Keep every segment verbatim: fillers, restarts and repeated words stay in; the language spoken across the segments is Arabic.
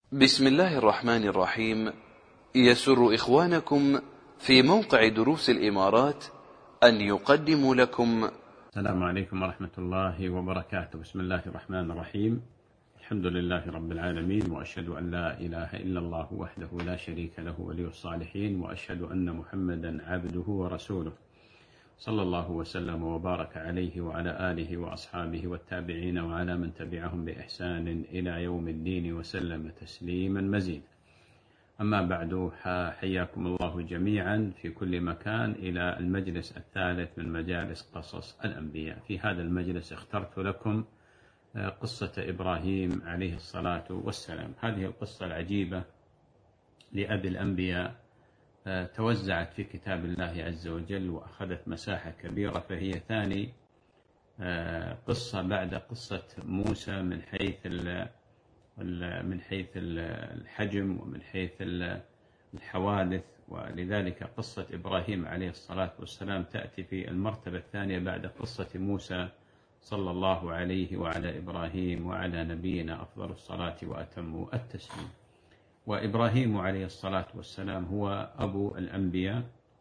بسم الله الرحمن الرحيم. يسر إخوانكم في موقع دروس الإمارات أن يقدموا لكم. السلام عليكم ورحمة الله وبركاته. بسم الله الرحمن الرحيم. الحمد لله رب العالمين، وأشهد أن لا إله إلا الله وحده لا شريك له ولي الصالحين، وأشهد أن محمدا عبده ورسوله، صلى الله وسلم وبارك عليه وعلى آله وأصحابه والتابعين وعلى من تبعهم بإحسان إلى يوم الدين وسلم تسليما مزيدا. أما بعد، حياكم الله جميعا في كل مكان إلى المجلس الثالث من مجالس قصص الأنبياء. في هذا المجلس اخترت لكم قصة إبراهيم عليه الصلاة والسلام. هذه القصة العجيبة لأبي الأنبياء توزعت في كتاب الله عز وجل وأخذت مساحة كبيرة، فهي ثاني قصة بعد قصة موسى من حيث من حيث الحجم ومن حيث الحوادث، ولذلك قصة إبراهيم عليه الصلاة والسلام تأتي في المرتبة الثانية بعد قصة موسى صلى الله عليه وعلى إبراهيم وعلى نبينا أفضل الصلاة وأتم التسليم. وإبراهيم عليه الصلاة والسلام هو أبو الأنبياء،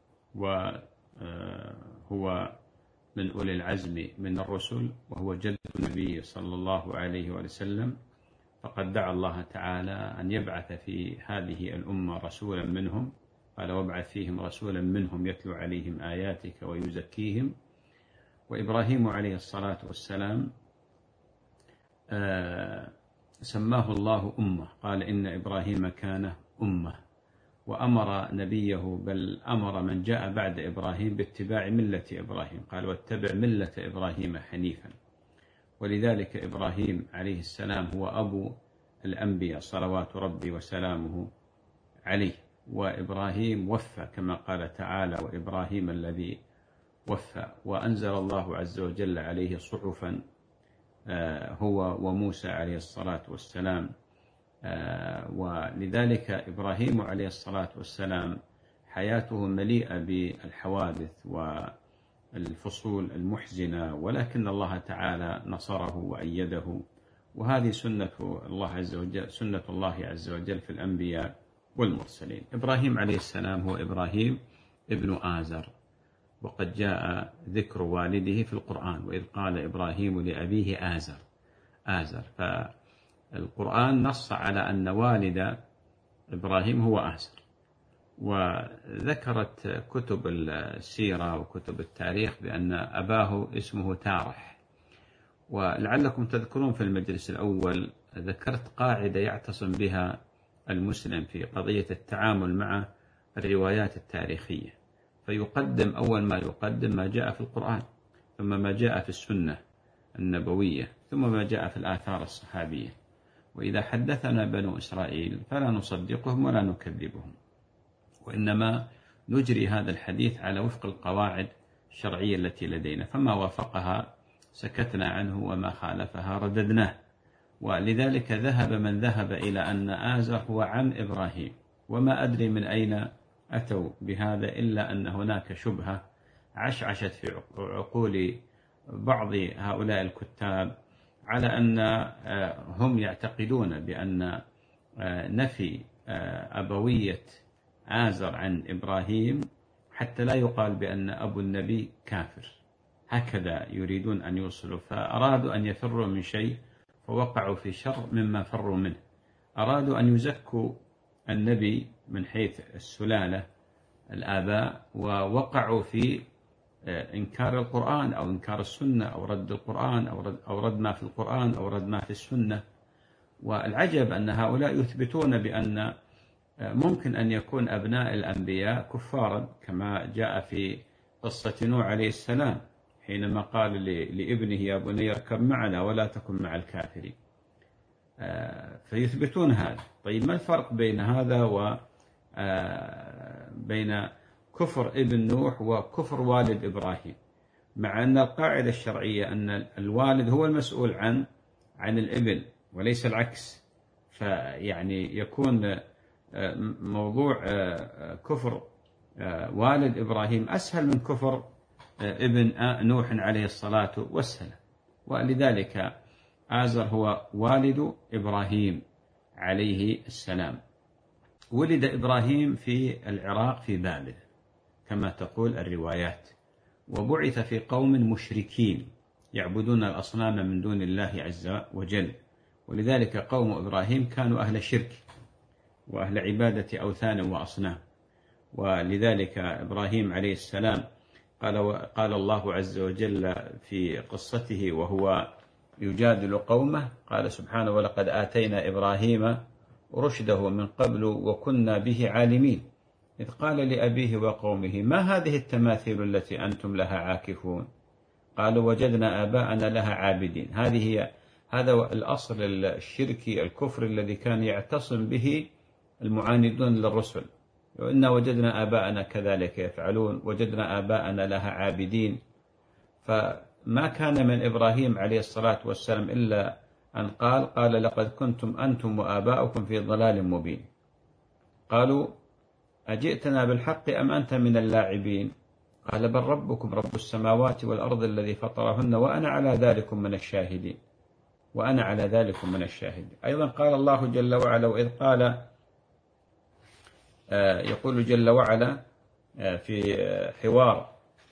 وهو من أولي العزم من الرسل، وهو جد النبي صلى الله عليه وسلم. فقد دعا الله تعالى أن يبعث في هذه الأمة رسولا منهم، قال: وابعث فيهم رسولا منهم يتلو عليهم آياتك ويزكيهم. وإبراهيم عليه الصلاة والسلام آه سماه الله أمة، قال: إن إبراهيم كان أمة، وأمر نبيه بل أمر من جاء بعد إبراهيم باتباع ملة إبراهيم، قال: واتبع ملة إبراهيم حنيفا. ولذلك إبراهيم عليه السلام هو أبو الأنبياء صلوات ربي وسلامه عليه. وإبراهيم وفى كما قال تعالى: وإبراهيم الذي وفى. وأنزل الله عز وجل عليه صحفا هو وموسى عليه الصلاة والسلام. ولذلك إبراهيم عليه الصلاة والسلام حياته مليئة بالحوادث والفصول المحزنة، ولكن الله تعالى نصره وأيده. وهذه سنة الله عز وجل، سنة الله عز وجل في الأنبياء والمرسلين. إبراهيم عليه السلام هو إبراهيم ابن آزر، وقد جاء ذكر والده في القرآن: وإذ قال إبراهيم لأبيه آزر آزر فالقرآن نص على أن والد إبراهيم هو آزر. وذكرت كتب السيرة وكتب التاريخ بأن أباه اسمه تارح. ولعلكم تذكرون في المجلس الأول ذكرت قاعدة يعتصم بها المسلم في قضية التعامل مع الروايات التاريخية، فيقدم أول ما يقدم ما جاء في القرآن، ثم ما جاء في السنة النبوية، ثم ما جاء في الآثار الصحابية. وإذا حدثنا بنو إسرائيل فلا نصدقهم ولا نكذبهم، وإنما نجري هذا الحديث على وفق القواعد الشرعية التي لدينا، فما وافقها سكتنا عنه وما خالفها رددناه. ولذلك ذهب من ذهب إلى أن آزر هو عم إبراهيم، وما أدري من أين أتوا بهذا، إلا أن هناك شبهة عشعشت في عقول بعض هؤلاء الكتاب على أن هم يعتقدون بأن نفي أبوية آزر عن إبراهيم حتى لا يقال بأن أبو النبي كافر. هكذا يريدون أن يوصلوا، فأرادوا أن يفروا من شيء فوقعوا في شر مما فروا منه. أرادوا أن يزكوا النبي من حيث السلالة الآباء، ووقعوا في إنكار القرآن أو إنكار السنة أو رد القرآن أو رد, أو رد ما في القرآن أو رد ما في السنة. والعجب أن هؤلاء يثبتون بأن ممكن أن يكون أبناء الأنبياء كفارا، كما جاء في قصة نوح عليه السلام حينما قال لابنه: يا بني اركب معنا ولا تكن مع الكافرين. فيثبتون هذا. طيب، ما الفرق بين هذا وبين كفر ابن نوح وكفر والد إبراهيم؟ مع أن القاعدة الشرعية أن الوالد هو المسؤول عن عن الابن وليس العكس. فيعني يكون موضوع كفر والد إبراهيم أسهل من كفر ابن نوح عليه الصلاة والسلام. ولذلك آزر هو والد إبراهيم عليه السلام. ولد إبراهيم في العراق في بابل كما تقول الروايات، وبعث في قوم مشركين يعبدون الأصنام من دون الله عز وجل، ولذلك قوم إبراهيم كانوا أهل شرك وأهل عبادة أوثان وأصنام. ولذلك إبراهيم عليه السلام قال, قال الله عز وجل في قصته وهو يجادل قومه، قال سبحانه: ولقد آتينا إبراهيم رشده من قبل وكنا به عالمين، إذ قال لأبيه وقومه: ما هذه التماثيل التي أنتم لها عاكفون؟ قالوا: وجدنا آباءنا لها عابدين. هذه هي هذا الأصل الشركي الكفر الذي كان يعتصم به المعاندون للرسل، وإنا وجدنا آباءنا كذلك يفعلون، وجدنا آباءنا لها عابدين. فما كان من إبراهيم عليه الصلاة والسلام إلا أن قال قال لقد كنتم أنتم وآباؤكم في ضلال مبين. قالوا: أجئتنا بالحق أم أنت من اللاعبين؟ قال: بل ربكم رب السماوات والأرض الذي فطرهن وأنا على ذلك من الشاهدين وأنا على ذلك من الشاهدين. أيضا قال الله جل وعلا: وإذ قال يقول جل وعلا في حوار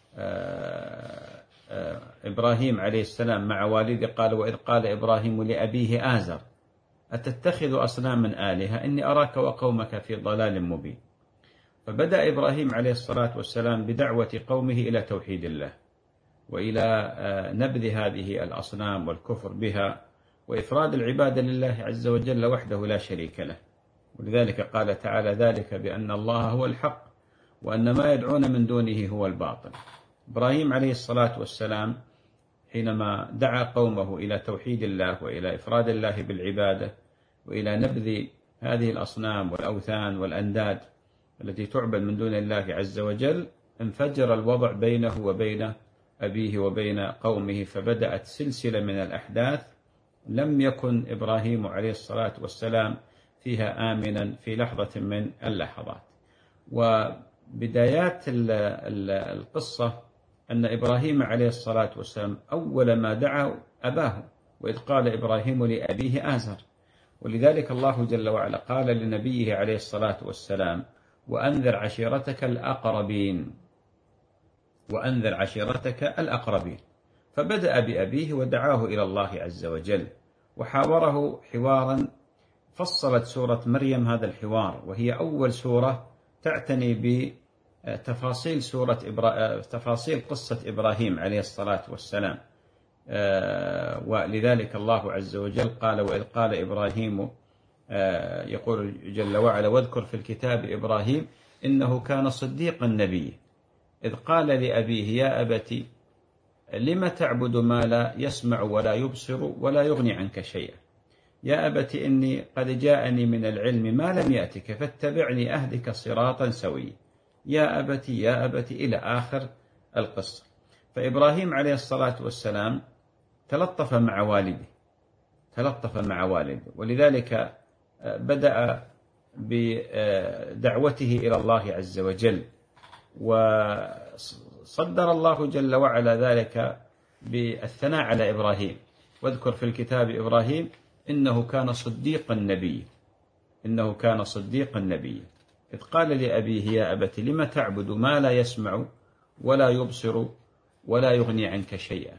إبراهيم عليه السلام مع والده، قال: وإذ قال إبراهيم لأبيه آزر أتتخذ أصناما آلهة إني أراك وقومك في ضلال مبين. فبدأ إبراهيم عليه الصلاة والسلام بدعوة قومه إلى توحيد الله وإلى نبذ هذه الأصنام والكفر بها وإفراد العبادة لله عز وجل وحده لا شريك له. ولذلك قال تعالى: ذلك بأن الله هو الحق وأن ما يدعون من دونه هو الباطل. إبراهيم عليه الصلاة والسلام حينما دعا قومه إلى توحيد الله وإلى إفراد الله بالعبادة وإلى نبذ هذه الأصنام والأوثان والأنداد التي تعبد من دون الله عز وجل، انفجر الوضع بينه وبين أبيه وبين قومه، فبدأت سلسلة من الأحداث لم يكن إبراهيم عليه الصلاة والسلام فيها آمنا في لحظة من اللحظات. وبدايات القصة أن إبراهيم عليه الصلاة والسلام أول ما دعا أباه، وإذ قال إبراهيم لأبيه آزر. ولذلك الله جل وعلا قال لنبيه عليه الصلاة والسلام: وأنذر عشيرتك الأقربين وأنذر عشيرتك الأقربين. فبدأ بأبيه ودعاه إلى الله عز وجل وحاوره حوارا فصلت سورة مريم هذا الحوار، وهي أول سورة تعتني بتفاصيل سورة إبرا... تفاصيل قصة إبراهيم عليه الصلاة والسلام. ولذلك الله عز وجل قال: وإذ قال إبراهيم، يقول جل وعلا: واذكر في الكتاب إبراهيم إنه كان صديقا نبيا إذ قال لأبيه يا أبت لم تعبد ما لا يسمع ولا يبصر ولا يغني عنك شيئا يا أبت إني قد جاءني من العلم ما لم يأتك فاتبعني أهدك صراطا سويا يا أبت يا أبت إلى آخر القصة. فإبراهيم عليه الصلاة والسلام تلطف مع والده تلطف مع والده ولذلك بدأ بدعوته إلى الله عز وجل، وصدر الله جل وعلا ذلك بالثناء على إبراهيم: واذكر في الكتاب إبراهيم إنه كان صديقا نبيا إنه كان صديقا نبيا إذ قال لأبيه يا أبت لم تعبد ما لا يسمع ولا يبصر ولا يغني عنك شيئا.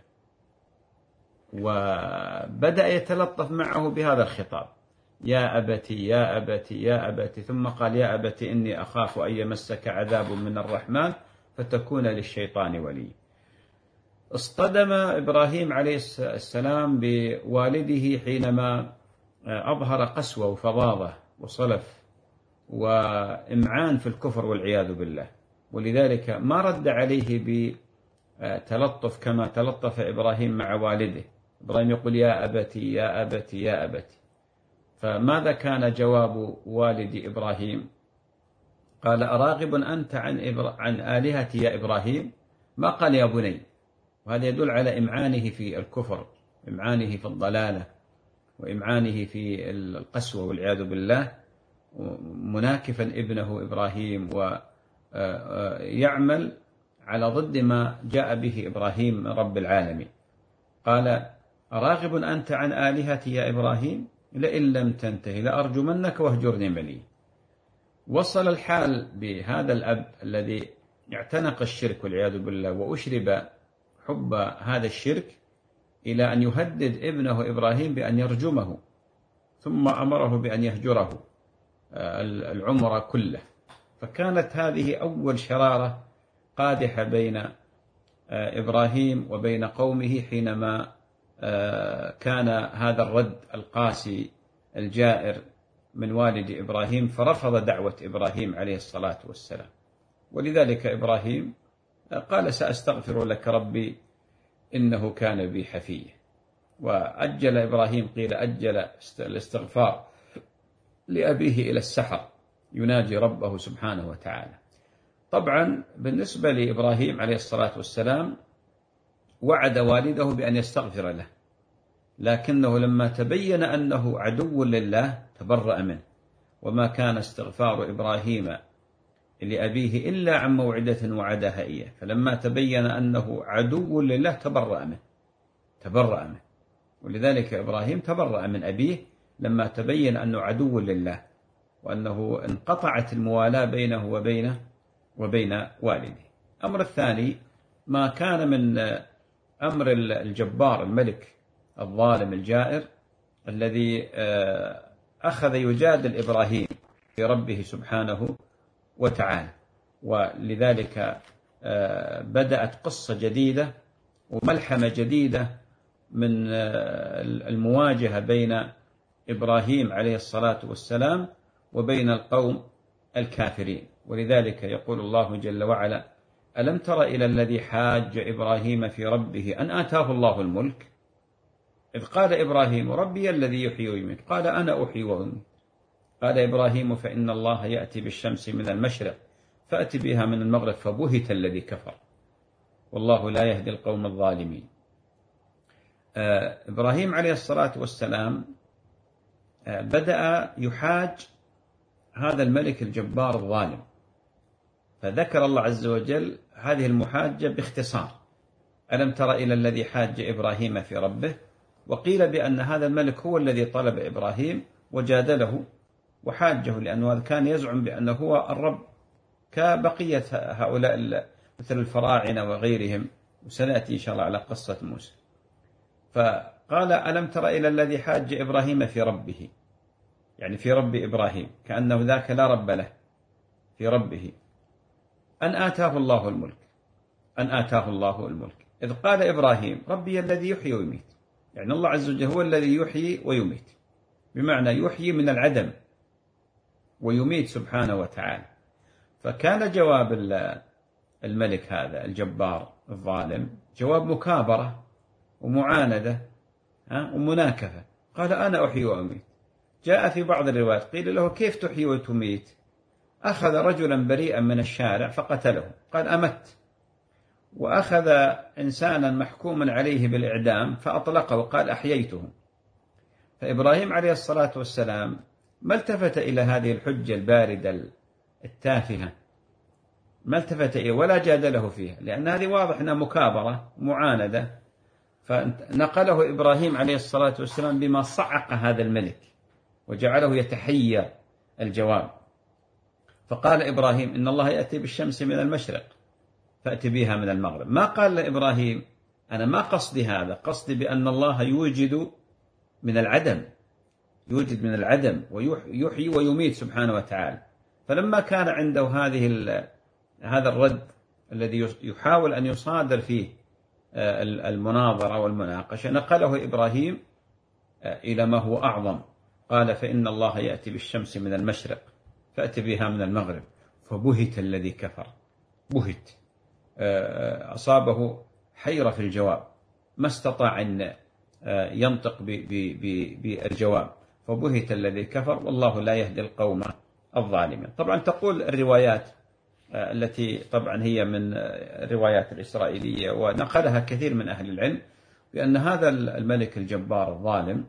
وبدأ يتلطف معه بهذا الخطاب: يا أبت يا أبت يا أبت، ثم قال: يا أبت إني أخاف أن يمسك عذاب من الرحمن فتكون للشيطان ولي. اصطدم إبراهيم عليه السلام بوالده حينما أظهر قسوة وفظاظة وصلف وإمعان في الكفر والعياذ بالله، ولذلك ما رد عليه بتلطف كما تلطف إبراهيم مع والده. إبراهيم يقول: يا أبتي يا أبتي يا أبتي. فماذا كان جواب والد إبراهيم؟ قال: أراغب أنت عن, إبرا... عن آلهتي يا إبراهيم؟ ما قال يا بني. وهذا يدل على إمعانه في الكفر، إمعانه في الضلالة، وإمعانه في القسوة والعياذ بالله، مناكفا ابنه إبراهيم ويعمل على ضد ما جاء به إبراهيم رب العالمين. قال: أراغب أنت عن آلهتي يا إبراهيم؟ لئن لم تنتهي لأرجمنك واهجرني مليا. وصل الحال بهذا الأب الذي اعتنق الشرك والعياذ بالله وأشرب حب هذا الشرك إلى أن يهدد ابنه إبراهيم بأن يرجمه، ثم أمره بأن يهجره العمر كله. فكانت هذه أول شرارة قادحة بين إبراهيم وبين قومه حينما كان هذا الرد القاسي الجائر من والد إبراهيم، فرفض دعوة إبراهيم عليه الصلاة والسلام. ولذلك إبراهيم قال سأستغفر لك ربي إنه كان بي حفيا. وأجل إبراهيم، قيل أجل الاستغفار لأبيه إلى السحر يناجي ربه سبحانه وتعالى. طبعا بالنسبة لإبراهيم عليه الصلاة والسلام وعد والده بأن يستغفر له، لكنه لما تبين أنه عدو لله تبرأ منه. وما كان استغفار إبراهيم لأبيه إلا عن موعدة وعدها إياه، فلما تبين أنه عدو لله تبرأ منه تبرأ منه ولذلك إبراهيم تبرأ من أبيه لما تبين أنه عدو لله، وأنه انقطعت الموالاة بينه وبينه وبين والده. الأمر الثاني ما كان من أمر الجبار الملك الظالم الجائر الذي أخذ يجادل إبراهيم في ربه سبحانه وتعالى. ولذلك بدأت قصة جديدة وملحمة جديدة من المواجهة بين إبراهيم عليه الصلاة والسلام وبين القوم الكافرين. ولذلك يقول الله جل وعلا: ألم تر إلى الذي حاج إبراهيم في ربه أن آتاه الله الملك إذ قال إبراهيم ربي الذي يحيي ويميت قال أنا أحيي وأميت قال إبراهيم فإن الله يأتي بالشمس من المشرق فأت بها من المغرب فبهت الذي كفر والله لا يهدي القوم الظالمين. إبراهيم عليه الصلاة والسلام بدأ يحاج هذا الملك الجبار الظالم، فذكر الله عز وجل هذه المحاجة باختصار: ألم تر إلى الذي حاج إبراهيم في ربه. وقيل بأن هذا الملك هو الذي طلب إبراهيم وجادله وحاجه، لأنه كان يزعم بأنه هو الرب كبقية هؤلاء مثل الفراعنة وغيرهم، وسنأتي إن شاء الله على قصة موسى. فقال: ألم تر إلى الذي حاج إبراهيم في ربه، يعني في رب إبراهيم، كأنه ذاك لا رب له، في ربه، أن آتاه الله الملك أن آتاه الله الملك إذ قال إبراهيم ربي الذي يحيي ويميت. يعني الله عز وجل هو الذي يحيي ويميت، بمعنى يحيي من العدم ويميت سبحانه وتعالى. فكان جواب الملك هذا الجبار الظالم جواب مكابرة ومعاندة ومناكفة. قال: أنا أحيي وأميت. جاء في بعض الروايات قيل له: كيف تحيي وتميت؟ أخذ رجلا بريئا من الشارع فقتله، قال: أمت. وأخذ إنسانا محكوما عليه بالإعدام فأطلقه، قال: أحييته. فإبراهيم عليه الصلاة والسلام ما التفت إلى هذه الحجة الباردة التافهة، ما التفت إليه ولا جادله فيها، لأن هذه واضح أنها مكابرة معاندة. فنقله إبراهيم عليه الصلاة والسلام بما صعق هذا الملك وجعله يتحير الجواب. فقال إبراهيم: إن الله يأتي بالشمس من المشرق فأتي بها من المغرب. ما قال لإبراهيم: أنا ما قصدي هذا، قصدي بأن الله يوجد من العدم يوجد من العدم ويحيي ويميت سبحانه وتعالى. فلما كان عنده هذه هذا الرد الذي يحاول أن يصادر فيه المناظرة والمناقشة، نقله إبراهيم إلى ما هو أعظم. قال: فإن الله يأتي بالشمس من المشرق فأتي بها من المغرب فبهت الذي كفر. بهت، أصابه حيرة في الجواب، ما استطاع أن ينطق بالجواب. فبهت الذي كفر والله لا يهدي القوم الظالمين. طبعا تقول الروايات التي طبعا هي من الروايات الإسرائيلية ونقلها كثير من أهل العلم بأن هذا الملك الجبار الظالم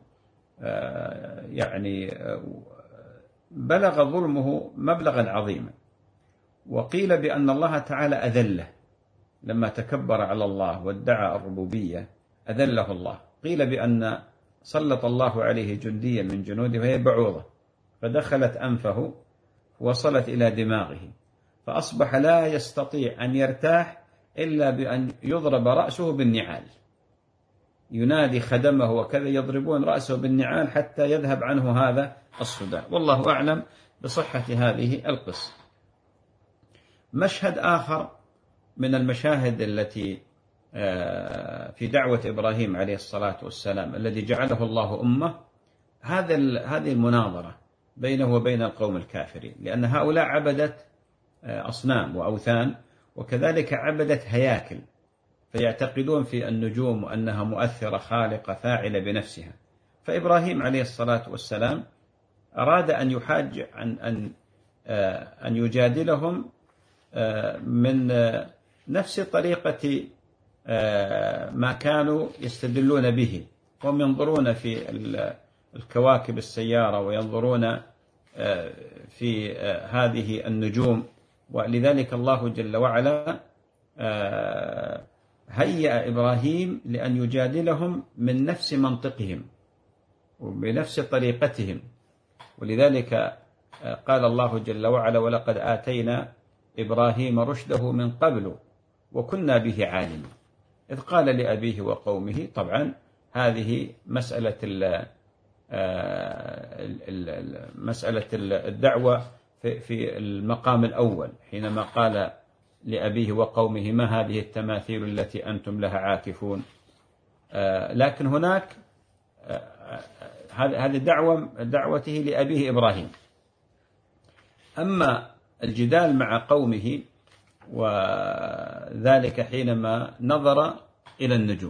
يعني بلغ ظلمه مبلغا عظيما. وقيل بأن الله تعالى أذله لما تكبر على الله وادعى الربوبية، أذله الله. قيل بأن سلط الله عليه جنديا من جنوده وهي بعوضة، فدخلت أنفه وصلت إلى دماغه، فأصبح لا يستطيع أن يرتاح إلا بأن يضرب رأسه بالنعال، ينادي خدمه وكذا يضربون رأسه بالنعال حتى يذهب عنه هذا الصداع. والله أعلم بصحة هذه القصة. مشهد آخر من المشاهد التي في دعوة إبراهيم عليه الصلاة والسلام الذي جعله الله أمة، هذا هذه المناظرة بينه وبين القوم الكافرين، لأن هؤلاء عبدت أصنام وأوثان، وكذلك عبدت هياكل، فيعتقدون في النجوم وأنها مؤثرة خالقة فاعلة بنفسها. فإبراهيم عليه الصلاة والسلام أراد أن يحاج عن أن أن يجادلهم من نفس طريقة ما كانوا يستدلون به، هم ينظرون في الكواكب السيارة وينظرون في هذه النجوم، ولذلك الله جل وعلا هيأ إبراهيم لأن يجادلهم من نفس منطقهم وبنفس طريقتهم. ولذلك قال الله جل وعلا: ولقد آتينا إبراهيم رشده من قبل وكنا به عالمين، إذ قال لأبيه وقومه. طبعا هذه مسألة مسألة الدعوة في المقام الأول، حينما قال لأبيه وقومه: ما هذه التماثيل التي أنتم لها عاكفون. لكن هناك هذه دعوة دعوته لأبيه إبراهيم. أما الجدال مع قومه وذلك حينما نظر إلى النجوم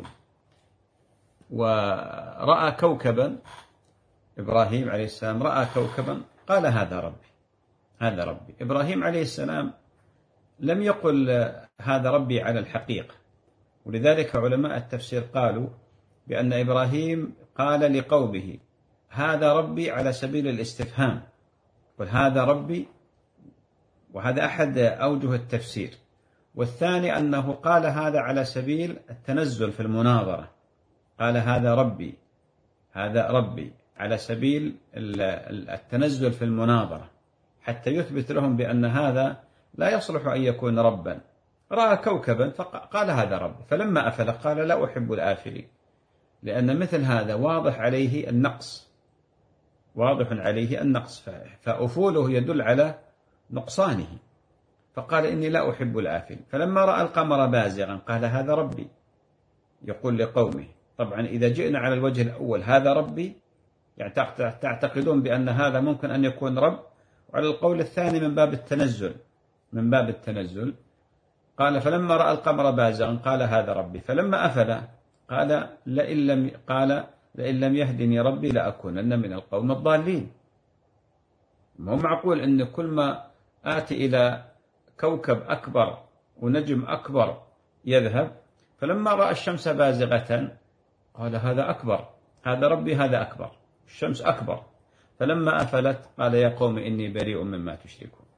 ورأى كوكبا، إبراهيم عليه السلام رأى كوكبا قال: هذا ربي، هذا ربي. إبراهيم عليه السلام لم يقل هذا ربي على الحقيقة، ولذلك علماء التفسير قالوا بأن إبراهيم قال لقومه: هذا ربي على سبيل الاستفهام، قل هذا ربي، وهذا أحد أوجه التفسير. والثاني أنه قال هذا على سبيل التنزل في المناظرة، قال هذا ربي، هذا ربي على سبيل التنزل في المناظرة حتى يثبت لهم بأن هذا لا يصلح أن يكون ربا. رأى كوكبا فقال هذا ربي، فلما أفل قال: لا أحب الآفلين، لأن مثل هذا واضح عليه النقص، واضح عليه النقص، فأفوله يدل على نقصانه، فقال: إني لا أحب الآفل. فلما رأى القمر بازغا قال: هذا ربي، يقول لقومه. طبعا إذا جئنا على الوجه الأول هذا ربي، يعني تعتقدون بأن هذا ممكن أن يكون رب، وعلى القول الثاني من باب التنزل، من باب التنزل قال: فلما رأى القمر بازغا قال: هذا ربي. فلما أفل قال: لئن لم قال لئن لم يهدني ربي لأكونن من القوم الضالين. مو معقول أن كل ما آتي إلى كوكب أكبر ونجم أكبر يذهب. فلما رأى الشمس بازغة قال: هذا أكبر، هذا ربي، هذا أكبر، الشمس أكبر. فلما أفلت قال: يا قوم إني بريء مما تشركون،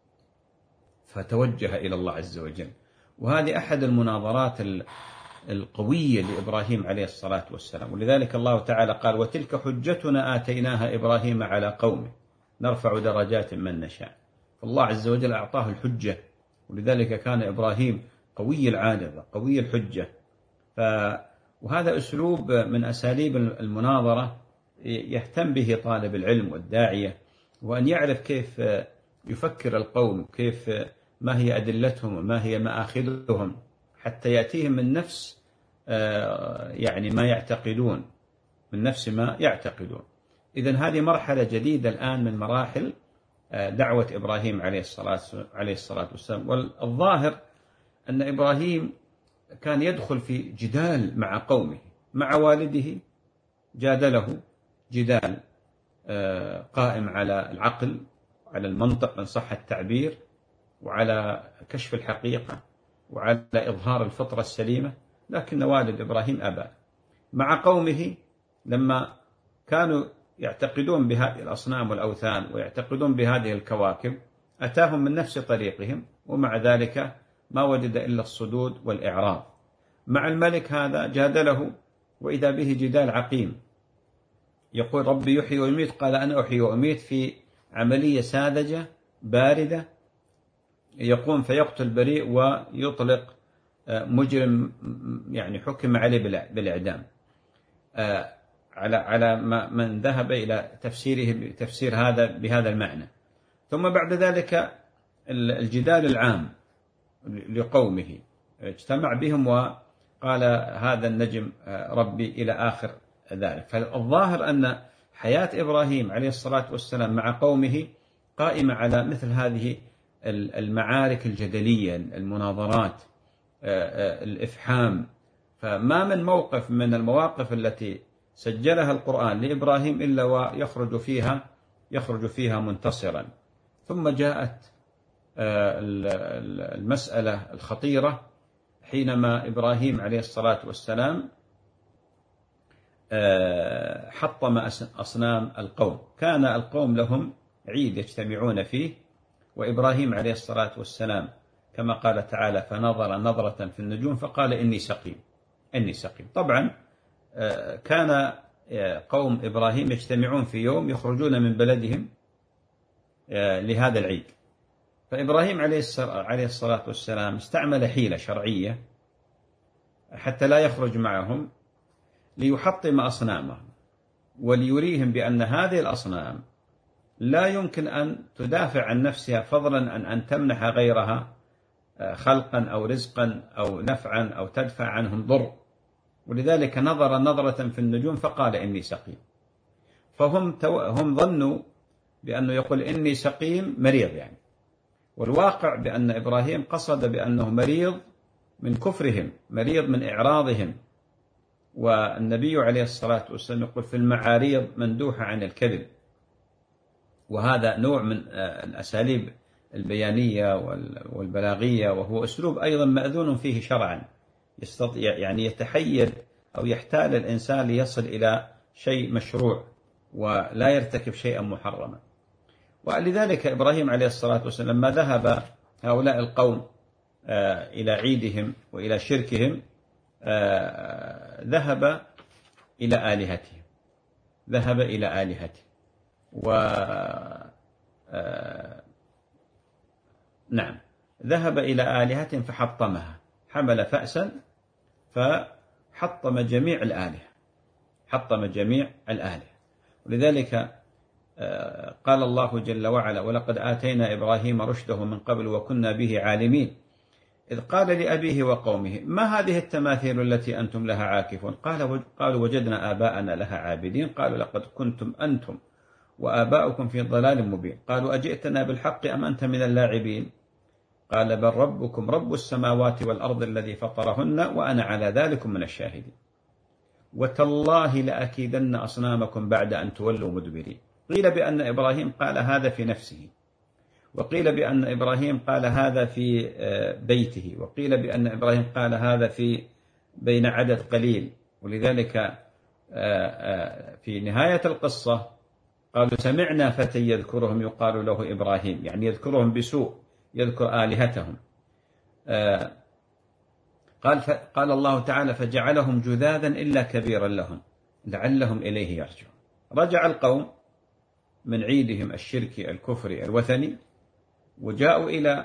فتوجه إلى الله عز وجل. وهذه أحد المناظرات القوية لإبراهيم عليه الصلاة والسلام. ولذلك الله تعالى قال: وتلك حجتنا آتيناها إبراهيم على قومه نرفع درجات من نشاء. فالله عز وجل أعطاه الحجة، ولذلك كان إبراهيم قوي العادة قوي الحجة. ف... وهذا أسلوب من أساليب المناظرة يهتم به طالب العلم والداعية، وأن يعرف كيف يفكر القوم، كيف ما هي أدلتهم وما هي مآخذهم، حتى يأتيهم من نفس يعني ما يعتقدون، من نفس ما يعتقدون. إذن هذه مرحلة جديدة الآن من مراحل دعوة إبراهيم عليه الصلاة عليه الصلاة والسلام. والظاهر أن إبراهيم كان يدخل في جدال مع قومه، مع والده جادله جدال قائم على العقل، على المنطق إن صح التعبير، وعلى كشف الحقيقة، وعلى إظهار الفطرة السليمة. لكن والد إبراهيم أبى. مع قومه لما كانوا يعتقدون بهذه الأصنام والأوثان ويعتقدون بهذه الكواكب، أتاهم من نفس طريقهم، ومع ذلك ما وجد إلا الصدود والإعراض. مع الملك هذا جادله، وإذا به جدال عقيم، يقول ربي يحيي ويميت، قال أنا أحيي وأميت في عملية ساذجة باردة، يقوم فيقتل بريء ويطلق مجرم يعني حكم عليه بالإعدام، على على من ذهب إلى تفسيره تفسير هذا بهذا المعنى. ثم بعد ذلك الجدال العام لقومه، اجتمع بهم وقال هذا النجم ربي إلى آخر ذلك. فالظاهر أن حياة إبراهيم عليه الصلاة والسلام مع قومه قائمة على مثل هذه المعارك الجدلية، المناظرات، الإفحام. فما من موقف من المواقف التي سجلها القرآن لإبراهيم إلا ويخرج فيها يخرج فيها منتصرا. ثم جاءت المسألة الخطيرة حينما إبراهيم عليه الصلاة والسلام حطم أصنام القوم. كان القوم لهم عيد يجتمعون فيه، وإبراهيم عليه الصلاة والسلام كما قال تعالى فنظر نظرة في النجوم فقال إني سقيم إني سقيم. طبعا كان قوم إبراهيم يجتمعون في يوم يخرجون من بلدهم لهذا العيد، فإبراهيم عليه الصلاة والسلام استعمل حيلة شرعية حتى لا يخرج معهم ليحطم أصنامهم، وليريهم بأن هذه الأصنام لا يمكن أن تدافع عن نفسها، فضلا عن أن تمنح غيرها خلقا أو رزقا أو نفعا أو تدفع عنهم ضر. ولذلك نظر نظرة في النجوم فقال إني سقيم. فهم تو... هم ظنوا بأنه يقول إني سقيم مريض يعني، والواقع بأن إبراهيم قصد بأنه مريض من كفرهم، مريض من إعراضهم. والنبي عليه الصلاة والسلام يقول في المعاريض مندوحة عن الكذب، وهذا نوع من الأساليب البيانية والبلاغية، وهو أسلوب أيضا مأذون فيه شرعا، يستطيع يعني يتحيل أو يحتال الإنسان ليصل إلى شيء مشروع ولا يرتكب شيئا محرما. ولذلك إبراهيم عليه الصلاة والسلام لما ذهب هؤلاء القوم إلى عيدهم وإلى شركهم ذهب إلى آلهتهم ذهب إلى آلهتهم و نعم ذهب إلى آلهتهم فحطمها، حمل فأسا فحطم جميع الآلهة حطم جميع الآلهة. ولذلك قال الله جل وعلا ولقد آتينا إبراهيم رشده من قبل وكنا به عالمين إذ قال لأبيه وقومه ما هذه التماثيل التي أنتم لها عاكفون قال قالوا وجدنا آباءنا لها عابدين قالوا لقد كنتم أنتم وآباؤكم في ضلال مبين قالوا أجئتنا بالحق أم أنت من اللاعبين قال بل ربكم رب السماوات والأرض الذي فطرهن وأنا على ذلك من الشاهدين وتالله لأكيدن أصنامكم بعد أن تولوا مدبرين. قيل بأن إبراهيم قال هذا في نفسه، وقيل بأن إبراهيم قال هذا في بيته، وقيل بأن إبراهيم قال هذا في بين عدد قليل. ولذلك في نهاية القصة قالوا سمعنا فتى يذكرهم يقال له إبراهيم، يعني يذكرهم بسوء، يذكر آلهتهم. قال قال الله تعالى فجعلهم جذاذا إلا كبيرا لهم لعلهم إليه يرجعون. رجع القوم من عيدهم الشركي الكفري الوثني وجاءوا إلى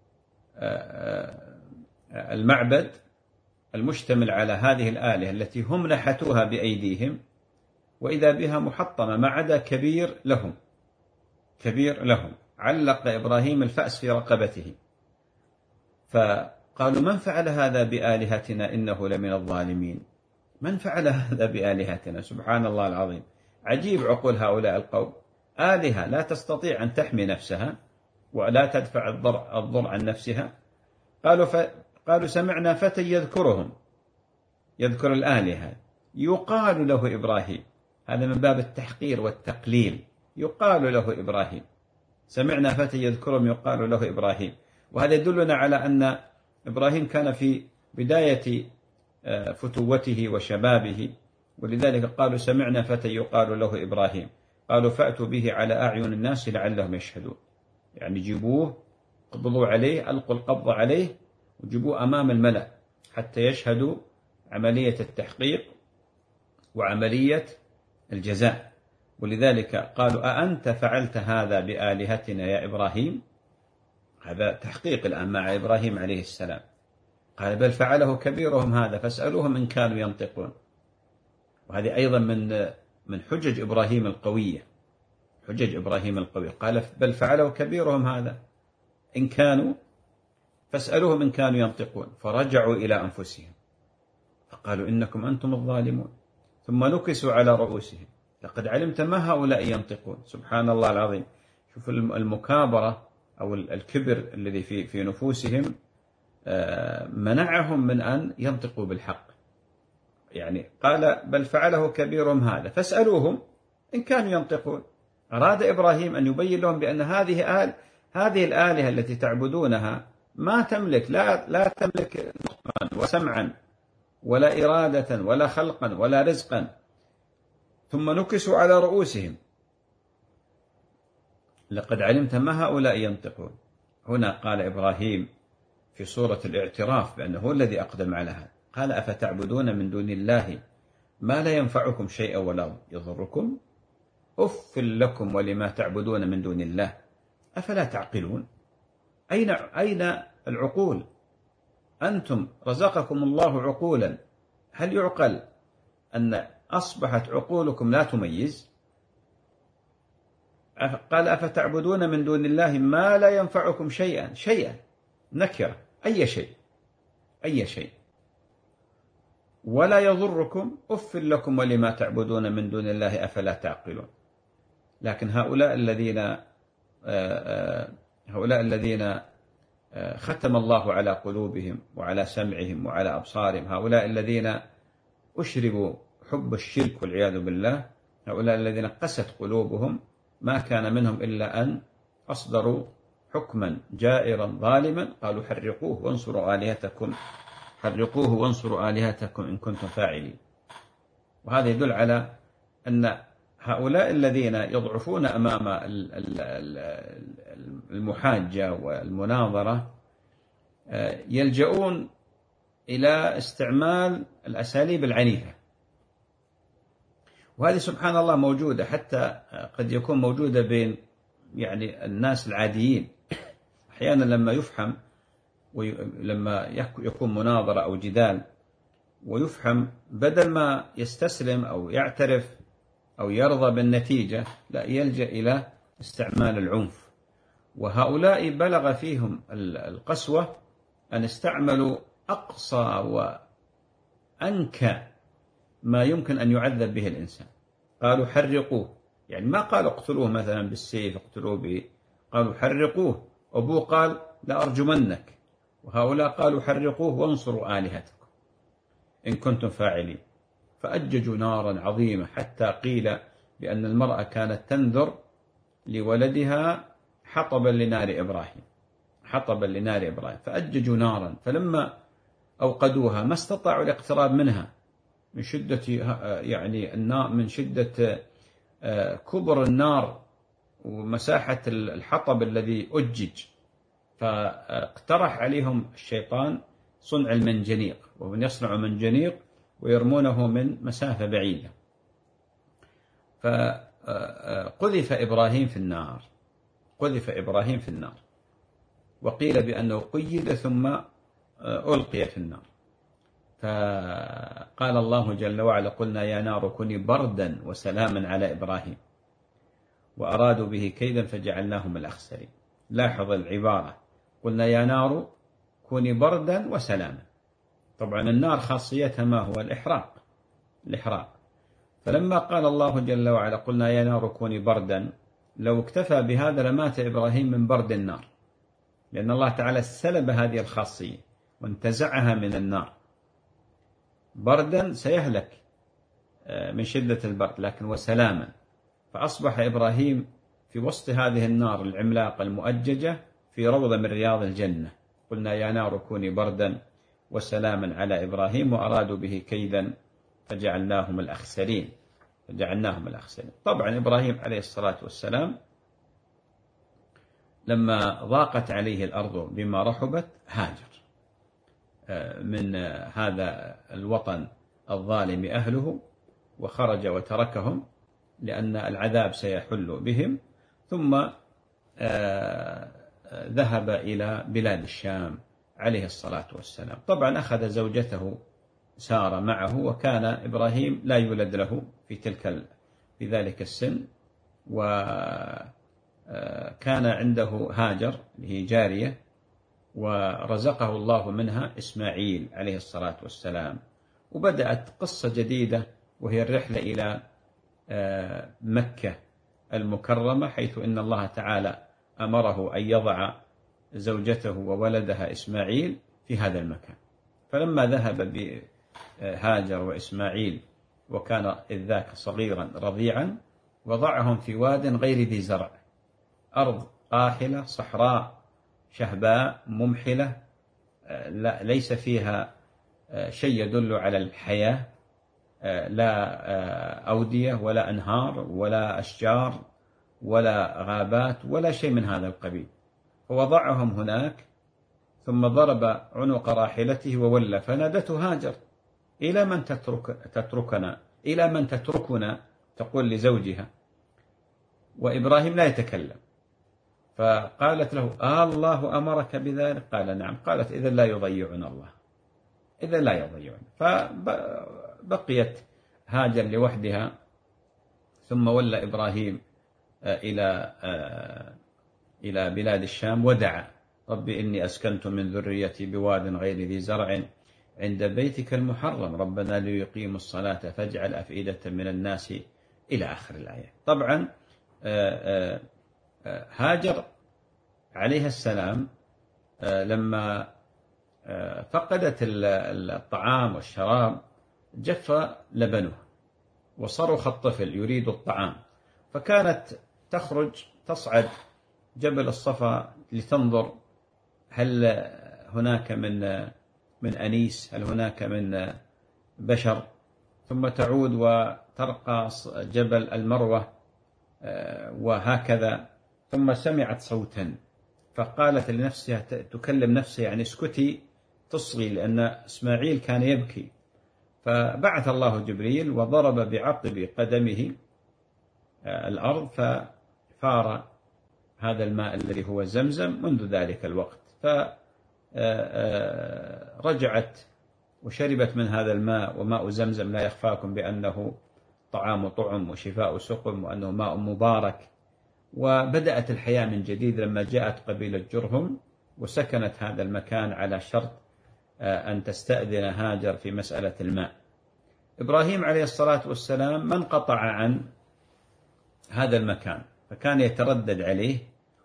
المعبد المشتمل على هذه الآلهة التي هم نحتوها بأيديهم، وإذا بها محطمة ما عدا كبير لهم كبير لهم علق إبراهيم الفأس في رقبته، فقالوا من فعل هذا بآلهتنا إنه لمن الظالمين. من فعل هذا بآلهتنا؟ سبحان الله العظيم، عجيب عقول هؤلاء القوم. آلهة لا تستطيع أن تحمي نفسها ولا تدفع الضر, الضر عن نفسها. قالوا, ف... قالوا سمعنا فتى يذكرهم، يذكر الآلهة يقال له إبراهيم، هذا من باب التحقير والتقليل، يقال له إبراهيم. سمعنا فتى يذكرهم يقال له إبراهيم، وهذا يدلنا على أن إبراهيم كان في بداية فتوته وشبابه، ولذلك قالوا سمعنا فتى يقال له إبراهيم. قالوا فأتوا به على أعين الناس لعلهم يشهدون، يعني جيبوه قبضوا عليه، ألقوا القبض عليه وجيبوه أمام الملأ حتى يشهدوا عملية التحقيق وعملية الجزاء. ولذلك قالوا أأنت فعلت هذا بآلهتنا يا إبراهيم؟ هذا تحقيق الآن مع إبراهيم عليه السلام. قال بل فعله كبيرهم هذا فاسألوهم إن كانوا ينطقون. وهذه أيضا من من حجج إبراهيم القوية، حجج إبراهيم القوية. قال بل فعله كبيرهم هذا إن كانوا فاسألوهم إن كانوا ينطقون. فرجعوا إلى أنفسهم فقالوا إنكم أنتم الظالمون. ثم نكسوا على رؤوسهم لقد علمت ما هؤلاء ينطقون. سبحان الله العظيم. شوف المكابرة أو الكبر الذي في في نفوسهم منعهم من أن ينطقوا بالحق. يعني قال بل فعله كبيرهم هذا فاسألوهم إن كانوا ينطقون. أراد إبراهيم أن يبين لهم بأن هذه آل هذه الآلهة التي تعبدونها ما تملك لا لا تملك نطقا وسمعا ولا إرادة ولا خلقا ولا رزقا. ثم نكسوا على رؤوسهم لقد علمت ما هؤلاء ينطقون. هنا قال إبراهيم في صورة الاعتراف بأنه هو الذي أقدم على هذا. قال أفتعبدون من دون الله ما لا ينفعكم شيئا ولا يضركم أف لكم ولما تعبدون من دون الله أفلا تعقلون. أين أين العقول؟ أنتم رزقكم الله عقولا، هل يعقل أن أصبحت عقولكم لا تميز؟ قال أفتعبدون من دون الله ما لا ينفعكم شيئا، شيئا نكرة، أي شيء أي شيء، ولا يضركم أف لكم ولما تعبدون من دون الله أفلا تعقلون. لكن هؤلاء الذين هؤلاء الذين ختم الله على قلوبهم وعلى سمعهم وعلى أبصارهم، هؤلاء الذين أشربوا حب الشرك والعياذ بالله، هؤلاء الذين قست قلوبهم، ما كان منهم إلا أن أصدروا حكما جائرا ظالما. قالوا حرقوه وانصروا آلهتكم حرقوه وانصروا آلهتكم إن كنتم فاعلين. وهذا يدل على أن هؤلاء الذين يضعفون أمام المحاجة والمناظرة يلجؤون إلى استعمال الأساليب العنيفة. وهذه سبحان الله موجودة، حتى قد يكون موجودة بين يعني الناس العاديين. أحيانا لما يفهم ولما يكون مناظرة أو جدال ويفهم، بدل ما يستسلم أو يعترف أو يرضى بالنتيجة، لا يلجأ إلى استعمال العنف. وهؤلاء بلغ فيهم القسوة أن استعملوا أقصى وأنكى ما يمكن أن يعذب به الإنسان. قالوا حرقوه، يعني ما قالوا اقتلوه مثلا بالسيف اقتلوه به، قالوا حرقوه. أبوه قال لأرجمنك، وهؤلاء قالوا حرقوه وانصروا آلهتكم إن كنتم فاعلين. فأججوا نارا عظيمة حتى قيل بأن المرأة كانت تنذر لولدها حطبا لنار إبراهيم، حطبا لنار إبراهيم. فأججوا نارا، فلما أوقدوها ما استطاعوا الاقتراب منها من شدة يعني النار، من شدة كبر النار ومساحة الحطب الذي أجج. فاقترح عليهم الشيطان صنع المنجنيق، ومن يصنع منجنيق ويرمونه من مسافة بعيدة. فقذف إبراهيم في النار، قذف إبراهيم في النار، وقيل بأنه قيد ثم ألقي في النار. فقال الله جل وعلا قلنا يا نار كوني بردا وسلاما على إبراهيم وأرادوا به كيدا فجعلناهم الأخسرين. لاحظ العبارة، قلنا يا نار كوني بردا وسلاما. طبعا النار خاصيتها ما هو؟ الإحراق، الإحراق. فلما قال الله جل وعلا قلنا يا نار كوني بردا، لو اكتفى بهذا لمات إبراهيم من برد النار، لأن الله تعالى سلب هذه الخاصية وانتزعها من النار. بردا سيهلك من شدة البرد، لكن وسلاما. فأصبح إبراهيم في وسط هذه النار العملاقة المؤججة في روضة من رياض الجنة. قلنا يا نار كوني بردا وسلاما على إبراهيم وأرادوا به كيدا فجعلناهم الأخسرين، فجعلناهم الأخسرين. طبعا إبراهيم عليه الصلاة والسلام لما ضاقت عليه الأرض بما رحبت هاجر من هذا الوطن الظالم أهله، وخرج وتركهم لأن العذاب سيحل بهم، ثم ذهب إلى بلاد الشام عليه الصلاة والسلام. طبعا أخذ زوجته سارة معه، وكان إبراهيم لا يولد له في تلك في ذلك السن، وكان عنده هاجر هي جارية، ورزقه الله منها إسماعيل عليه الصلاة والسلام. وبدأت قصة جديدة، وهي الرحلة إلى مكة المكرمة، حيث إن الله تعالى أمره أن يضع زوجته وولدها إسماعيل في هذا المكان. فلما ذهب بهاجر وإسماعيل، وكان إذ ذاك صغيرا رضيعا، وضعهم في واد غير ذي زرع، أرض قاحلة صحراء شهباء ممحلة، لا ليس فيها شيء يدل على الحياة، لا أودية ولا أنهار ولا أشجار ولا غابات ولا شيء من هذا القبيل. فوضعهم هناك، ثم ضرب عنق راحلته وولى، فنادته هاجر: إلى من تترك تتركنا إلى من تتركنا، تقول لزوجها، وإبراهيم لا يتكلم. فقالت له: آه الله أمرك بذلك؟ قال: نعم. قالت: إذا لا يضيعنا الله، إذا لا يضيعنا. فبقيت هاجر لوحدها، ثم ولى إبراهيم إلى إلى بلاد الشام، ودعا: ربي إني أسكنت من ذريتي بواد غير ذي زرع عند بيتك المحرم ربنا ليقيموا الصلاة فاجعل أفئدة من الناس إلى آخر الآية. طبعا هاجر عليه السلام لما فقدت الطعام والشراب جف لبنه، وصرخ الطفل يريد الطعام، فكانت تخرج تصعد جبل الصفا لتنظر هل هناك من من أنيس، هل هناك من بشر، ثم تعود وترقى جبل المروة، وهكذا. ثم سمعت صوتا فقالت لنفسها، تكلم نفسها يعني: اسكتي، تصغي، لأن إسماعيل كان يبكي. فبعث الله جبريل وضرب بعقب قدمه الأرض، ففار هذا الماء الذي هو زمزم منذ ذلك الوقت. فرجعت وشربت من هذا الماء، وماء زمزم لا يخفاكم بأنه طعام طعم وشفاء سقم، وأنه ماء مبارك. وبدأت الحياة من جديد لما جاءت قبيلة جرهم وسكنت هذا المكان على شرط أن تستأذن هاجر في مسألة الماء. إبراهيم عليه الصلاة والسلام ما انقطع عن هذا المكان، فكان يتردد عليه،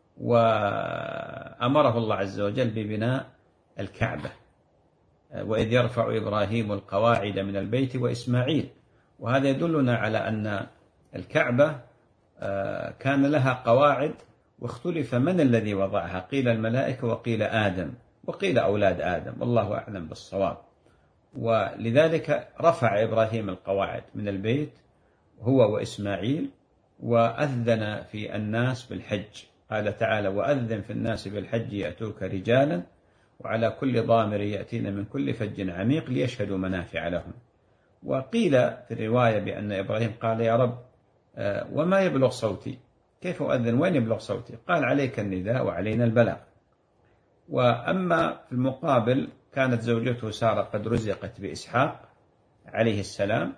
وأمره الله عز وجل ببناء الكعبة: وإذ يرفع إبراهيم القواعد من البيت وإسماعيل. وهذا يدلنا على أن الكعبة كان لها قواعد، واختلف من الذي وضعها، قيل الملائكة وقيل آدم وقيل أولاد آدم، والله أعلم بالصواب. ولذلك رفع إبراهيم القواعد من البيت هو وإسماعيل، وأذن في الناس بالحج. قال تعالى: وأذن في الناس بالحج يأتوك رجالا وعلى كل ضامر يأتين من كل فج عميق ليشهدوا منافع لهم. وقيل في الرواية بأن إبراهيم قال: يا رب وما يبلغ صوتي، كيف أؤذن وين يبلغ صوتي؟ قال: عليك النداء وعلينا البلاغ. وأما في المقابل كانت زوجته سارة قد رزقت بإسحاق عليه السلام،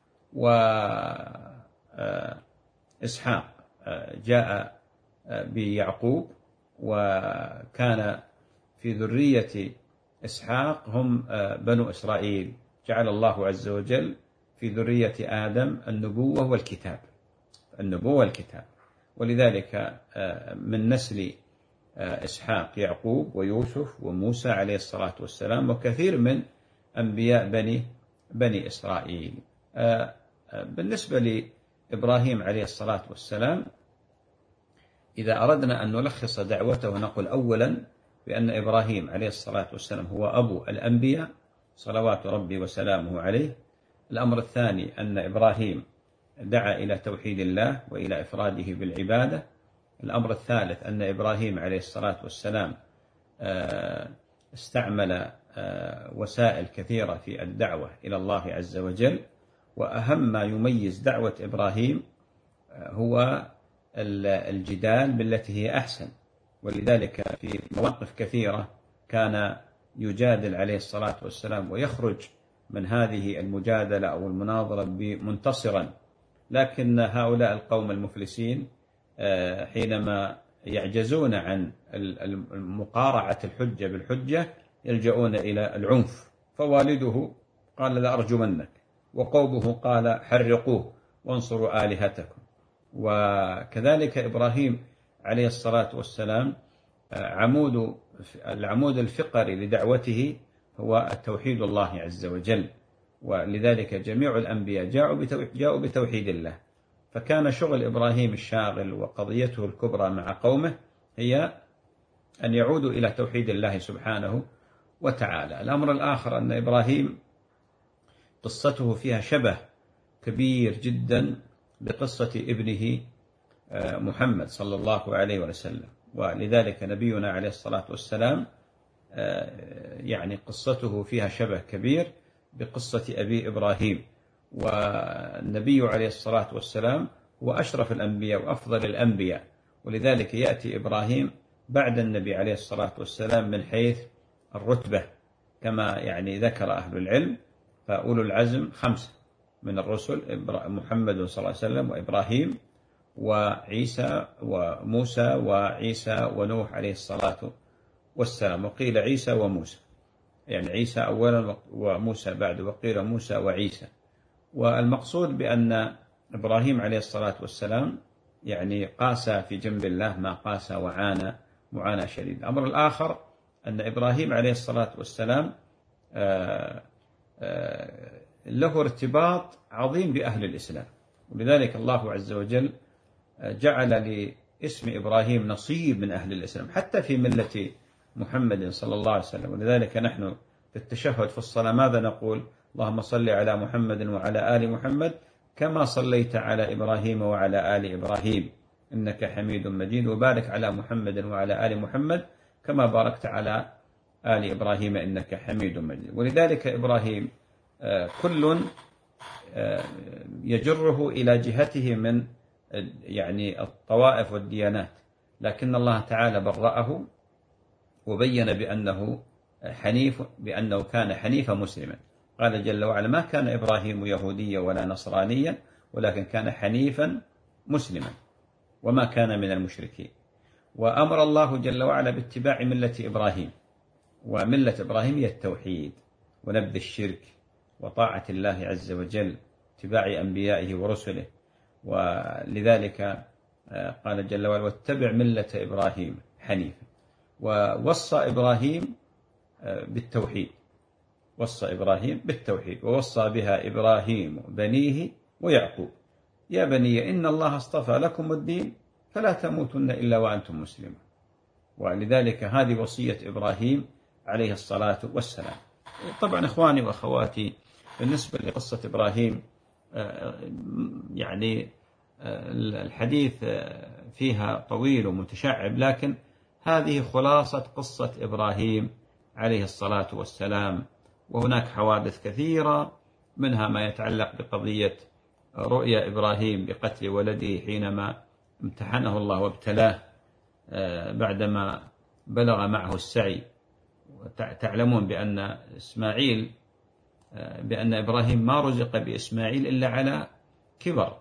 وإسحاق جاء بيعقوب، وكان في ذرية إسحاق هم بنو إسرائيل. جعل الله عز وجل في ذرية آدم النبوة والكتاب، النبوة والكتاب. ولذلك من نسل إسحاق يعقوب ويوسف وموسى عليه الصلاة والسلام، وكثير من أنبياء بني بني إسرائيل. بالنسبة لإبراهيم عليه الصلاة والسلام، إذا أردنا أن نلخص دعوته نقول أولا بأن إبراهيم عليه الصلاة والسلام هو أبو الأنبياء صلوات ربي وسلامه عليه. الأمر الثاني أن إبراهيم دعا إلى توحيد الله وإلى إفراده بالعبادة. الأمر الثالث أن إبراهيم عليه الصلاة والسلام استعمل وسائل كثيرة في الدعوة إلى الله عز وجل، وأهم ما يميز دعوة إبراهيم هو الجدال بالتي هي أحسن، ولذلك في مواقف كثيرة كان يجادل عليه الصلاة والسلام ويخرج من هذه المجادلة أو المناظرة منتصرا. لكن هؤلاء القوم المفلسين حينما يعجزون عن مقارعة الحجة بالحجة يلجؤون إلى العنف، فوالده قال لأرجمنك، وقومه قال حرقوه وانصروا آلهتكم. وكذلك إبراهيم عليه الصلاة والسلام عمود العمود الفقري لدعوته هو التوحيد الله عز وجل، ولذلك جميع الأنبياء جاءوا بتوحيد الله. فكان شغل إبراهيم الشاغل وقضيته الكبرى مع قومه هي أن يعودوا إلى توحيد الله سبحانه وتعالى. الأمر الآخر أن إبراهيم قصته فيها شبه كبير جدا بقصة ابنه محمد صلى الله عليه وسلم، ولذلك نبينا عليه الصلاة والسلام يعني قصته فيها شبه كبير بقصة أبي إبراهيم. والنبي عليه الصلاة والسلام هو أشرف الأنبياء وأفضل الأنبياء، ولذلك يأتي إبراهيم بعد النبي عليه الصلاة والسلام من حيث الرتبة كما يعني ذكر أهل العلم. فأولو العزم خمسة من الرسل: محمد صلى الله عليه وسلم وإبراهيم وعيسى وموسى وعيسى ونوح عليه الصلاة والسلام، وقيل عيسى وموسى، يعني عيسى أولا وموسى بعد، وقيل موسى وعيسى. والمقصود بأن إبراهيم عليه الصلاة والسلام يعني قاسى في جنب الله ما قاسى وعانى معاناة شديدة. الأمر الآخر أن إبراهيم عليه الصلاة والسلام له ارتباط عظيم بأهل الإسلام، ولذلك الله عز وجل جعل لاسم إبراهيم نصيب من أهل الإسلام حتى في ملة محمد صلى الله عليه وسلم. ولذلك نحن في التشهد في الصلاة ماذا نقول؟ اللهم صل على محمد وعلى آل محمد كما صليت على إبراهيم وعلى آل إبراهيم إنك حميد مجيد، وبارك على محمد وعلى آل محمد كما باركت على آل إبراهيم إنك حميد مجيد. ولذلك إبراهيم كل يجره إلى جهته من يعني الطوائف والديانات، لكن الله تعالى برأه وبين بأنه حنيف، بأنه كان حنيفا مسلما. قال جل وعلا: ما كان إبراهيم يهوديا ولا نصرانيا ولكن كان حنيفا مسلما وما كان من المشركين. وأمر الله جل وعلا باتباع ملة إبراهيم، وملة إبراهيم هي التوحيد ونبذ الشرك وطاعة الله عز وجل، اتباع أنبيائه ورسله. ولذلك قال جل وعلا: واتبع ملة إبراهيم حنيفا. ووصى إبراهيم بالتوحيد، وصى إبراهيم بالتوحيد، ووصى بها إبراهيم بنيه ويعقوب: يا بني إن الله اصطفى لكم الدين فلا تموتن إلا وأنتم مسلمون. ولذلك هذه وصية إبراهيم عليه الصلاة والسلام. طبعا إخواني وأخواتي، بالنسبة لقصة إبراهيم يعني الحديث فيها طويل ومتشعب، لكن هذه خلاصة قصة إبراهيم عليه الصلاة والسلام. وهناك حوادث كثيرة، منها ما يتعلق بقضية رؤيا إبراهيم بقتل ولده حينما امتحنه الله وابتلاه بعدما بلغ معه السعي. تعلمون بأن إسماعيل بأن إبراهيم ما رزق بإسماعيل إلا على كبر،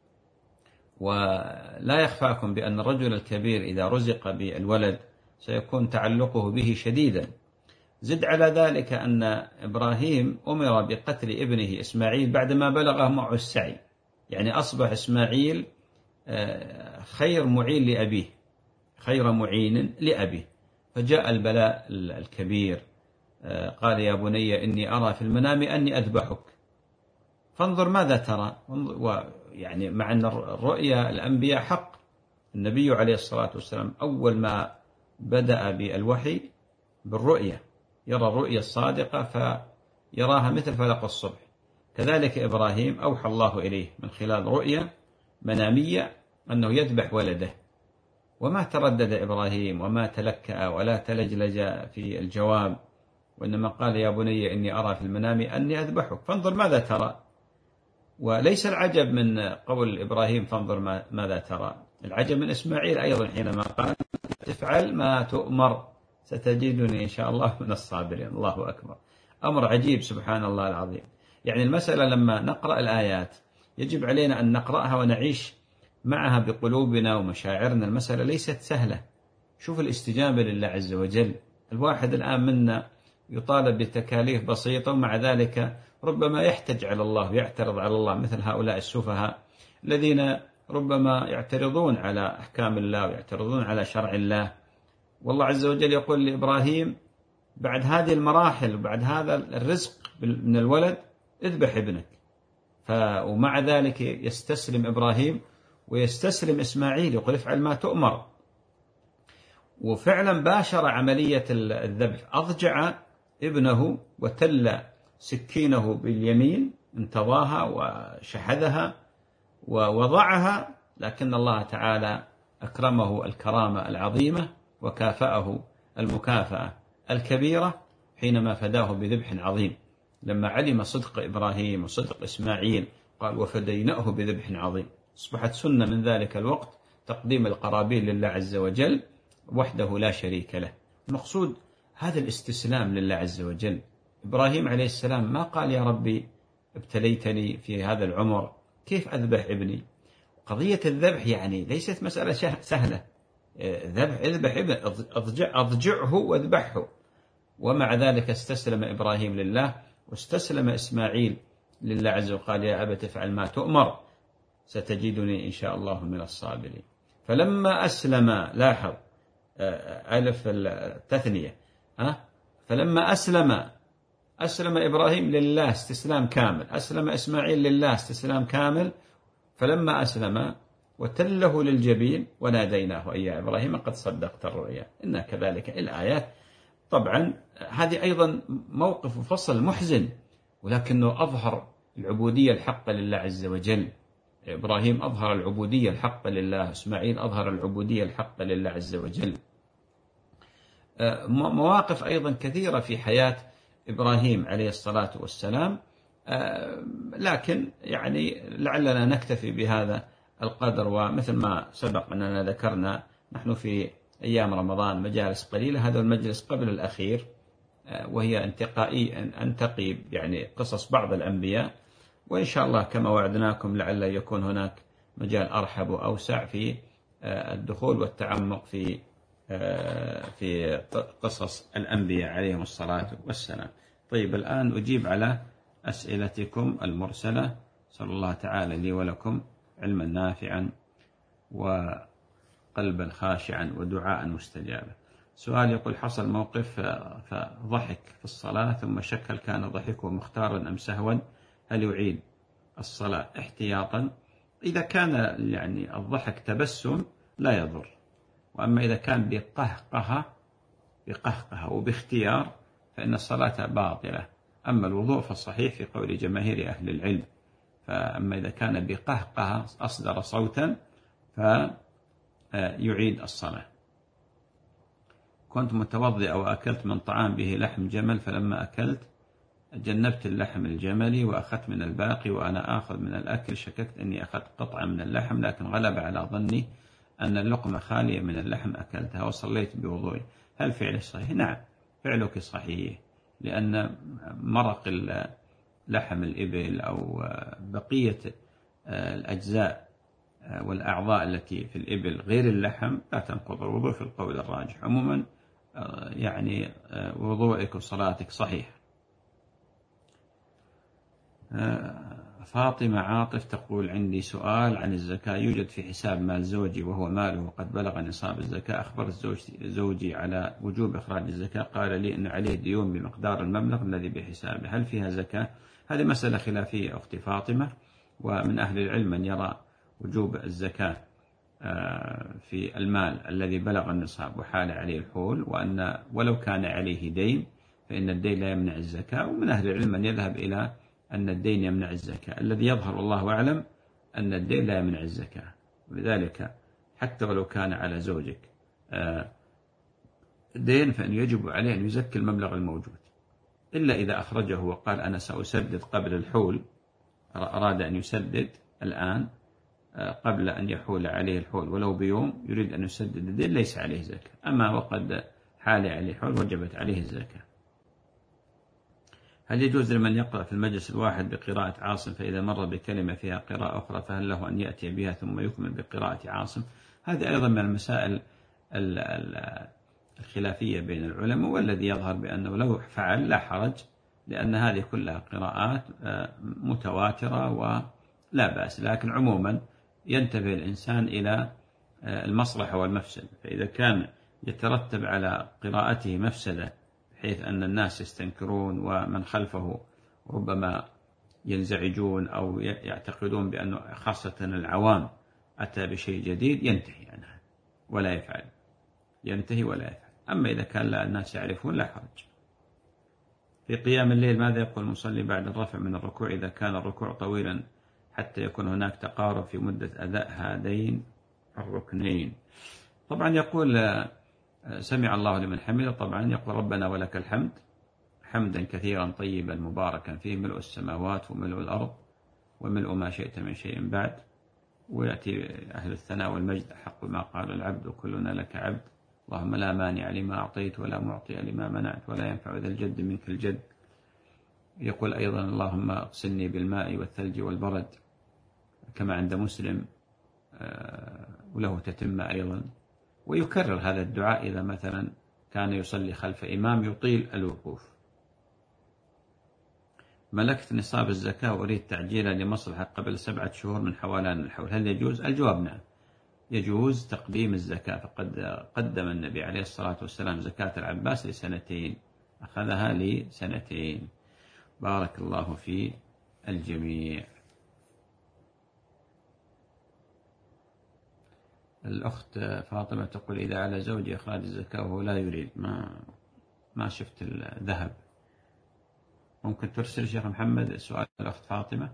ولا يخفاكم بأن الرجل الكبير إذا رزق بالولد سيكون تعلقه به شديدا. زد على ذلك أن إبراهيم أمر بقتل ابنه إسماعيل بعدما بلغ معه السعي، يعني أصبح إسماعيل خير معين لأبيه، خير معين لأبيه. فجاء البلاء الكبير، قال: يا بني إني أرى في المنام أني أذبحك فانظر ماذا ترى. يعني مع أن الرؤيا الأنبياء حق، النبي عليه الصلاة والسلام أول ما بدأ بالوحي بالرؤيا، يرى الرؤيا الصادقة فيراها مثل فلق الصبح. كذلك إبراهيم أوحى الله إليه من خلال رؤيا منامية أنه يذبح ولده، وما تردد إبراهيم وما تلكأ ولا تلجلج في الجواب، وإنما قال: يا بني إني أرى في المنام أني أذبحك فانظر ماذا ترى. وليس العجب من قول إبراهيم فانظر ماذا ترى، العجب من إسماعيل أيضا حينما قال تفعل ما تؤمر ستجدني إن شاء الله من الصابرين. الله أكبر، أمر عجيب سبحان الله العظيم. يعني المسألة لما نقرأ الآيات يجب علينا أن نقرأها ونعيش معها بقلوبنا ومشاعرنا. المسألة ليست سهلة. شوف الاستجابة لله عز وجل. الواحد الآن منا يطالب بتكاليف بسيطة ومع ذلك ربما يحتج على الله ويعترض على الله، مثل هؤلاء السفهاء الذين ربما يعترضون على أحكام الله ويعترضون على شرع الله. والله عز وجل يقول لإبراهيم بعد هذه المراحل وبعد هذا الرزق من الولد اذبح ابنك، ومع ذلك يستسلم إبراهيم ويستسلم إسماعيل، يقول افعل ما تؤمر. وفعلا باشر عملية الذبح، أضجع ابنه وتل سكينه باليمين، انتضاها وشحذها ووضعها، لكن الله تعالى أكرمه الكرامة العظيمة وكافأه المكافأة الكبيرة حينما فداه بذبح عظيم. لما علم صدق إبراهيم وصدق إسماعيل قال وفديناه بذبح عظيم. أصبحت سنة من ذلك الوقت تقديم القرابين لله عز وجل وحده لا شريك له. المقصود هذا الاستسلام لله عز وجل. إبراهيم عليه السلام ما قال يا ربي ابتليتني في هذا العمر كيف أذبح ابني. قضية الذبح يعني ليست مسألة سهلة. ذبح اذبح ابن أضجع أضجعه واذبحه، ومع ذلك استسلم إبراهيم لله واستسلم إسماعيل لله عز وجل. قال يا أبت افعل ما تؤمر ستجدني إن شاء الله من الصابرين. فلما أسلم، لاحظ ألف التثنية، ها فلما أسلم أسلم إبراهيم لله استسلام كامل، أسلم إسماعيل لله استسلام كامل. فلما أسلم وتله للجبين وناديناه أي يا إبراهيم قد صدقت الرؤيا إنا كذلك الآيات. طبعا هذه أيضا موقف وفصل محزن، ولكنه أظهر العبودية الحقة لله عز وجل. إبراهيم أظهر العبودية الحقة لله، إسماعيل أظهر العبودية الحقة لله عز وجل. مواقف أيضا كثيرة في حياة إبراهيم عليه الصلاة والسلام، لكن يعني لعلنا نكتفي بهذا القدر. ومثل ما سبق أننا ذكرنا نحن في أيام رمضان مجالس قليلة، هذا المجلس قبل الأخير وهي انتقائي أنتقي يعني قصص بعض الأنبياء، وإن شاء الله كما وعدناكم لعل يكون هناك مجال أرحب وأوسع في الدخول والتعمق في في قصص الأنبياء عليهم الصلاة والسلام. طيب الآن أجيب على أسئلتكم المرسلة. صلى الله تعالى لي ولكم علما نافعا وقلبا خاشعا ودعاء مستجابا. سؤال يقول حصل موقف فضحك في الصلاة ثم شك هل كان ضحكه مختارا أم سهوا، هل يعيد الصلاة احتياطا؟ إذا كان يعني الضحك تبسم لا يضر، وأما إذا كان بقهقها بقهقها وباختيار فإن الصلاة باطلة. أما الوضوء فالصحيح في قول جماهير أهل العلم. فأما إذا كان بقهقها أصدر صوتا فيعيد الصلاة. كنت متوضئ وأكلت من طعام به لحم جمل، فلما أكلت جنبت اللحم الجملي وأخذت من الباقي، وأنا آخذ من الأكل شككت أني أخذت قطعة من اللحم، لكن غلب على ظني أن اللقمة خالية من اللحم أكلتها وصليت بوضوئي، هل فعلي صحيح؟ نعم فعلك صحيح، لأن مرق لحم الإبل أو بقية الأجزاء والأعضاء التي في الإبل غير اللحم لا تنقض الوضوء في القول الراجح. عموما يعني وضوءك وصلاتك صحيح. فاطمة عاطف تقول عندي سؤال عن الزكاة. يوجد في حساب مال زوجي وهو ماله وقد بلغ نصاب الزكاة. أخبرت زوجي على وجوب إخراج الزكاة، قال لي أن عليه ديون بمقدار المبلغ الذي بحسابه، هل فيها زكاة؟ هذه مسألة خلافية أختي فاطمة، ومن أهل العلم من يرى وجوب الزكاة في المال الذي بلغ النصاب وحال عليه الحول، وأن ولو كان عليه دين فإن الدين لا يمنع الزكاة. ومن أهل العلم من يذهب إلى أن الدين يمنع الزكاة. الذي يظهر الله أعلم أن الدين لا يمنع الزكاة، ولذلك حتى ولو كان على زوجك دين فإن يجب عليه أن يزكي المبلغ الموجود، إلا إذا أخرجه وقال أنا سأسدد قبل الحول أراد أن يسدد الآن قبل أن يحول عليه الحول ولو بيوم يريد أن يسدد الدين ليس عليه زكاة. أما وقد حال عليه الحول وجبت عليه الزكاة. هل يجوز لمن يقرأ في المجلس الواحد بقراءة عاصم فإذا مر بكلمة فيها قراءة أخرى فهل له أن يأتي بها ثم يكمل بقراءة عاصم؟ هذه أيضا من المسائل الخلافية بين العلماء، والذي يظهر بأنه لو فعل لا حرج، لأن هذه كلها قراءات متواترة ولا بأس. لكن عموما ينتبه الإنسان إلى المصلحة والمفسدة، فإذا كان يترتب على قراءته مفسدة بحيث أن الناس يستنكرون ومن خلفه ربما ينزعجون أو يعتقدون بأنه خاصة العوام أتى بشيء جديد، ينتهي عنها ولا يفعل، ينتهي ولا يفعل. أما إذا كان لا الناس يعرفون لا حرج. في قيام الليل ماذا يقول المصلي بعد الرفع من الركوع إذا كان الركوع طويلا حتى يكون هناك تقارب في مدة أداء هذين الركنين؟ طبعا يقول سمع الله لمن حمده، طبعا يقول ربنا ولك الحمد حمدا كثيرا طيبا مباركا فيه ملء السماوات وملء الأرض وملء ما شئت من شيء بعد. ويأتي أهل الثناء والمجد حق ما قال العبد وكلنا لك عبد اللهم لا مانع لما أعطيت ولا معطي لما منعت ولا ينفع ذا الجد منك الجد. يقول أيضا اللهم اغسلني بالماء والثلج والبرد كما عند مسلم، وله تتمة أيضا. ويكرر هذا الدعاء إذا مثلا كان يصلي خلف إمام يطيل الوقوف. ملكت نصاب الزكاة وأريد تعجيلا لمصلحة قبل سبعة شهور من حوالان الحول، هل يجوز؟ الجواب نعم، يجوز تقديم الزكاة. فقد قدم النبي عليه الصلاة والسلام زكاة العباس لسنتين، أخذها لسنتين. بارك الله في الجميع. الأخت فاطمة تقول إذا على زوجي إخراج الزكاة وهو لا يريد، ما ما شفت الذهب، ممكن ترسل شيخ محمد سؤال الأخت فاطمة؟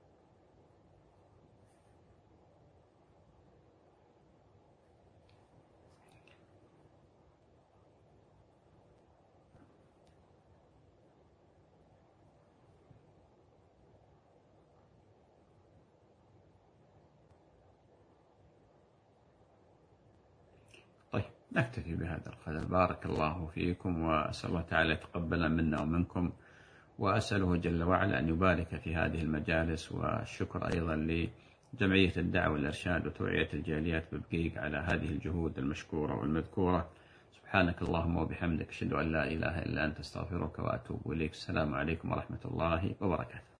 طيب نكتفي بهذا القدر. بارك الله فيكم، وأسأل الله تعالى يتقبل منا ومنكم، وأسأله جل وعلا أن يبارك في هذه المجالس. والشكر أيضا لجمعية الدعوة والإرشاد وتوعية الجاليات ببقيق على هذه الجهود المشكورة والمذكورة. سبحانك اللهم وبحمدك أشهد أن لا إله إلا أنت أستغفرك وأتوب إليك. السلام عليكم ورحمة الله وبركاته.